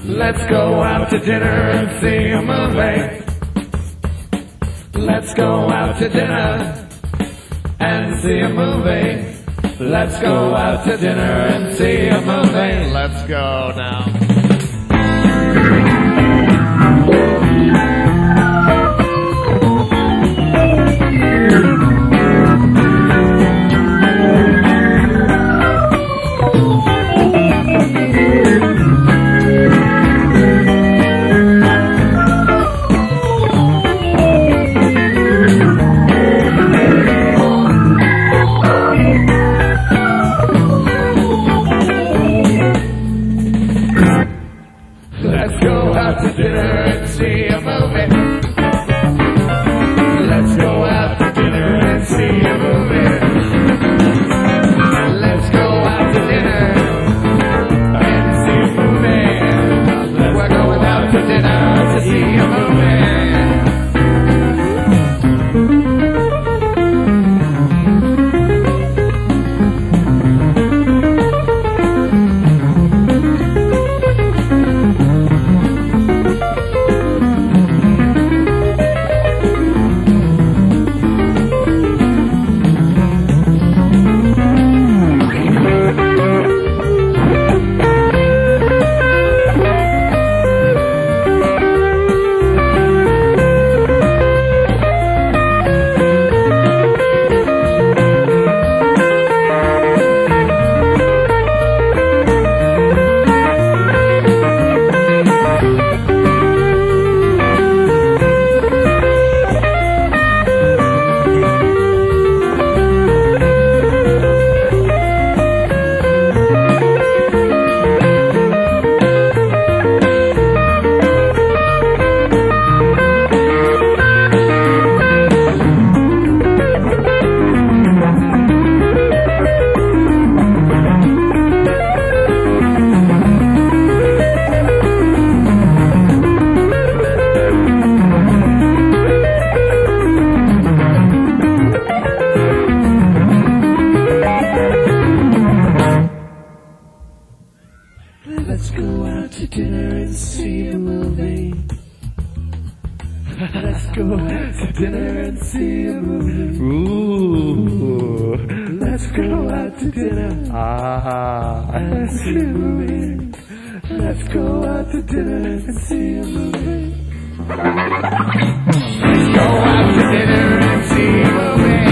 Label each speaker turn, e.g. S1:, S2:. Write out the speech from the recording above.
S1: Let's go out to dinner and see a movie. Let's go out to dinner and see a movie. Let's go out to dinner and see a movie.
S2: Let's go now.
S1: Let's go out to dinner and see a movie. Let's go out to dinner and see a movie. Let's go out to dinner and see a movie. We're going out to dinner to see a movie. Let's go out to dinner and see a movie. Let's go out to dinner and see a movie.
S2: Ooh.
S1: Let's go out to dinner and see a movie. Let's go out to dinner and see a movie. Let's go out to dinner and see a movie.